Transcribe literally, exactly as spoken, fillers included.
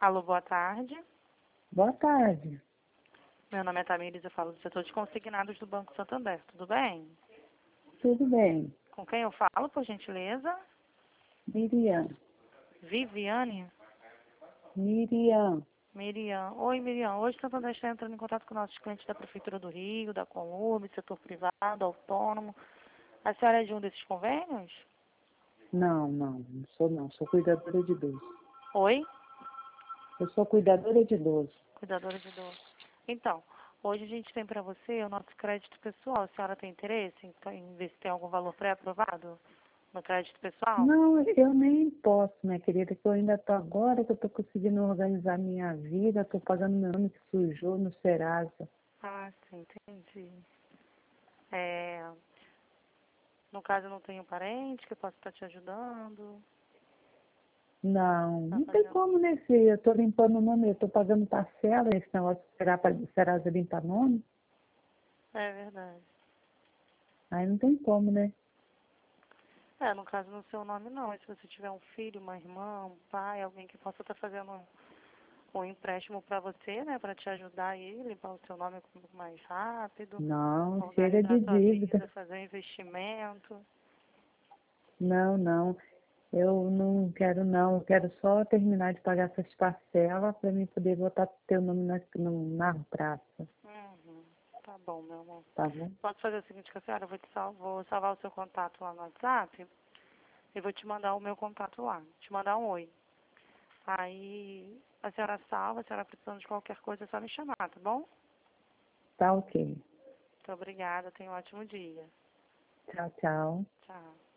Alô, boa tarde. Boa tarde. Meu nome é Tamires, eu falo do setor de consignados do Banco Santander. Tudo bem? Tudo bem? Com quem eu falo, por gentileza? Miriam. Viviane? Miriam. Miriam. Oi, Miriam. Hoje o Santander está entrando em contato com nossos clientes da Prefeitura do Rio, da Comurb, setor privado, autônomo. A senhora é de um desses convênios? Não, não, não sou não. Sou cuidadora de idoso. Oi? Eu sou cuidadora de idoso. Cuidadora de idoso. Então, hoje a gente tem para você o nosso crédito pessoal. A senhora tem interesse em, em ver se tem algum valor pré-aprovado no crédito pessoal? Não, eu nem posso, minha querida, que eu ainda estou agora que eu estou conseguindo organizar minha vida, estou pagando meu nome que sujou no Serasa. Ah, sim, entendi. É, no caso, eu não tenho parente que possa estar te ajudando. Não, Tá não tem fazendo... como, né, filha? Eu estou limpando o nome, eu estou pagando parcela, esse negócio de esperar para Serasa limpar nome. É verdade. Aí não tem como, né? É, no caso, no seu nome, não. Mas se você tiver um filho, uma irmã, um pai, alguém que possa estar fazendo um, um empréstimo para você, né, para te ajudar aí, limpar o seu nome um pouco mais rápido, Não, chega organizar de a sua dívida. vida, fazer um investimento. Não, não. Eu não quero não, eu quero só terminar de pagar essas parcelas para mim poder voltar a ter o nome na, no, na praça, Uhum. Tá bom, meu amor. tá bom? Posso fazer o seguinte com a senhora? Eu vou, te sal vou salvar o seu contato lá no WhatsApp e vou te mandar o meu contato lá. Te mandar um oi. Aí a senhora salva, a senhora precisando de qualquer coisa, é só me chamar, tá bom? Tá ok. Muito obrigada, tenha um ótimo dia. Tchau, tchau. Tchau.